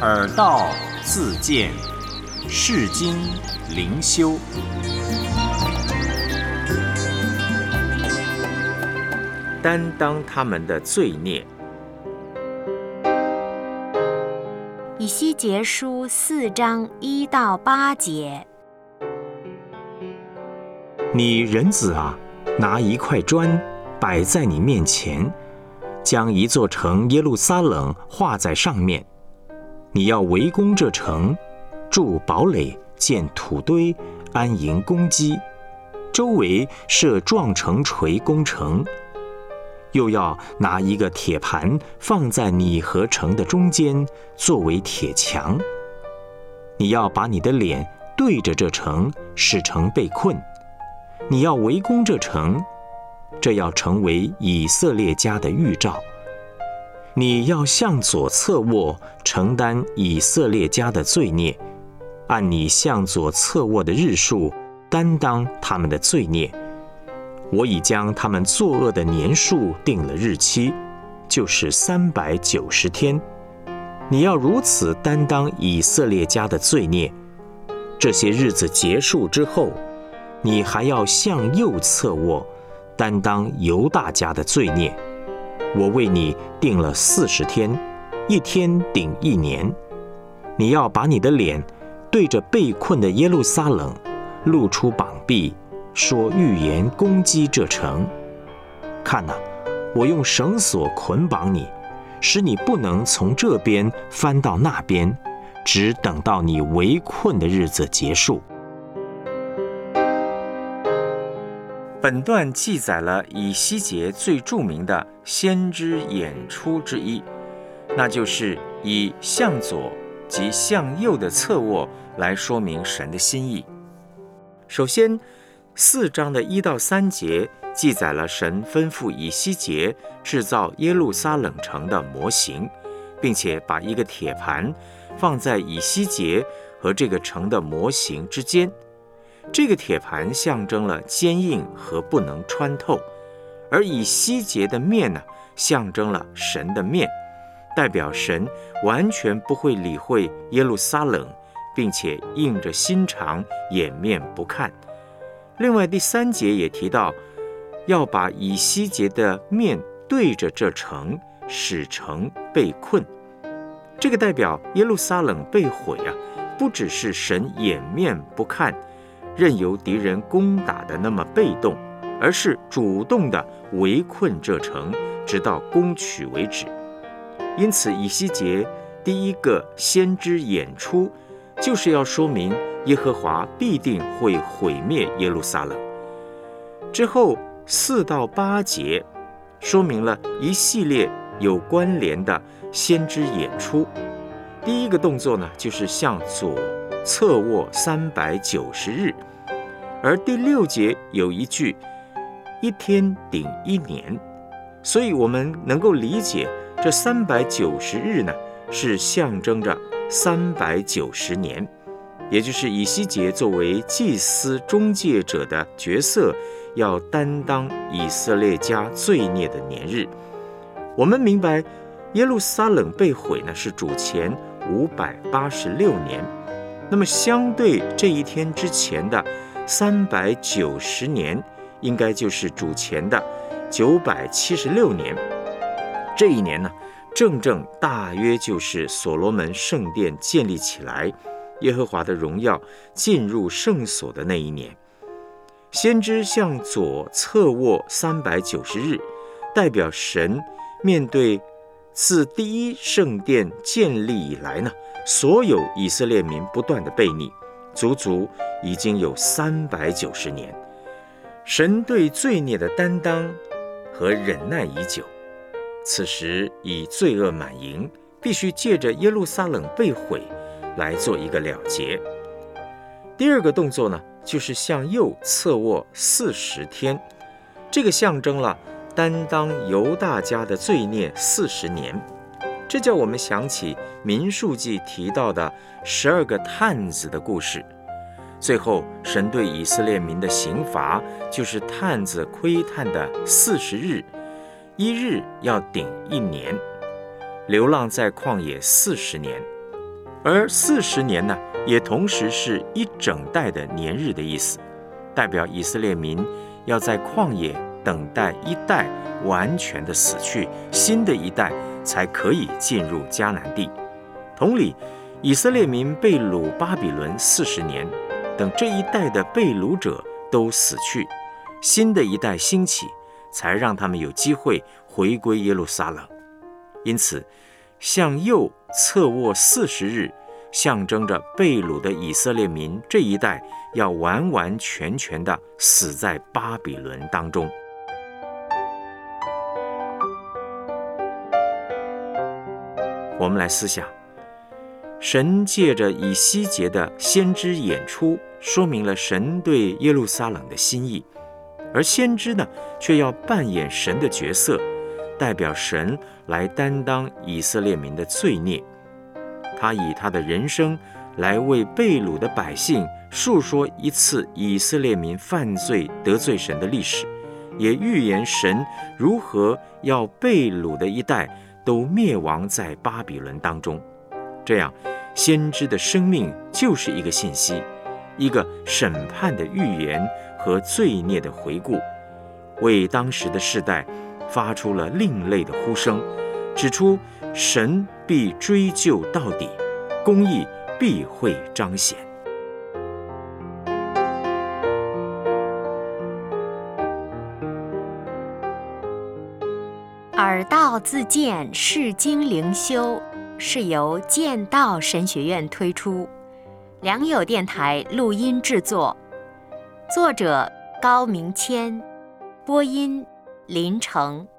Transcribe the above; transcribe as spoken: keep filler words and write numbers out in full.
耳道自见，世经灵修。担当他们的罪孽。 以西结书四章一到八节。 你人子啊，拿一块砖摆在你面前，将一座城耶路撒冷画在上面。你要围攻这城，筑堡垒，建土堆，安营攻击，周围设撞城锤攻城。又要拿一个铁盘放在你和城的中间，作为铁墙。你要把你的脸对着这城，使城被困。你要围攻这城，这要成为以色列家的预兆。你要向左侧卧，承担以色列家的罪孽，按你向左侧卧的日数，担当他们的罪孽。我已将他们作恶的年数定了日期，就是三百九十天。你要如此担当以色列家的罪孽。这些日子结束之后，你还要向右侧卧，担当犹大家的罪孽。我为你定了四十天，一天顶一年。你要把你的脸对着被困的耶路撒冷，露出膀臂，说预言攻击这城。看哪，我用绳索捆绑你，使你不能从这边翻到那边，只等到你围困的日子结束。 本段记载了以西结最著名的先知演出之一，那就是以向左及向右的侧卧来说明神的心意。首先，四章的一到三节记载了神吩咐以西结制造耶路撒冷城的模型，并且把一个铁盘放在以西结和这个城的模型之间。这个铁盘象征了坚硬和不能穿透，而以西结的面呢，象征了神的面，代表神完全不会理会耶路撒冷，并且硬着心肠掩面不看。另外第三节也提到，要把以西结的面对着这城，使城被困。这个代表耶路撒冷被毁啊，不只是神掩面不看，任由敌人攻打的那么被动，而是主动的围困这城，直到攻取为止。因此以西结第一个先知演出，就是要说明耶和华必定会毁灭耶路撒冷。之后四到八节说明了一系列有关联的先知演出。第一个动作呢，就是向左侧卧三百九十日，而第六节有一句一天顶一年，所以我们能够理解这三百九十日呢，是象征着三百九十年，也就是以西结作为祭司中介者的角色，要担当以色列家罪孽的年日。我们明白耶路撒冷被毁呢，是主前五百八十六年，那么相对这一天之前的三百九十年，应该就是主前的九百七十六年。这一年呢，正正大约就是所罗门圣殿建立起来，耶和华的荣耀进入圣所的那一年。先知向左侧卧三百九十日，代表神面对自第一圣殿建立以来呢，所有以色列民不断的悖逆，足足已经有三百九十年。神对罪孽的担当和忍耐已久，此时以罪恶满盈，必须借着耶路撒冷被毁来做一个了结。第二个动作呢，就是向右侧卧四十天，这个象征了担当犹大家的罪孽四十年。这叫我们想起民数记提到的十二个探子的故事。最后神对以色列民的刑罚，就是探子窥探的四十日，一日要顶一年，流浪在旷野四十年。 而四十年呢，也同时是一整代的年日的意思，代表以色列民要在旷野等待一代完全的死去，新的一代才可以进入迦南地。同理，以色列民被掳巴比伦四十年，等这一代的被掳者都死去，新的一代兴起，才让他们有机会回归耶路撒冷。因此，向右侧卧四十日，象征着被掳的以色列民这一代要完完全全地死在巴比伦当中。我们来思想，神借着以西结的先知演出，说明了神对耶路撒冷的心意，而先知呢，却要扮演神的角色，代表神来担当以色列民的罪孽。他以他的人生来为被掳的百姓述说一次以色列民犯罪得罪神的历史，也预言神如何要被掳的一代都灭亡在巴比伦当中。这样，先知的生命就是一个信息，一个审判的预言和罪孽的回顾，为当时的世代发出了另类的呼声，指出神必追究到底，公义必会彰显。 耳道自荐释经灵修是由剑道神学院推出，良友电台录音制作，作者高明谦，播音林成。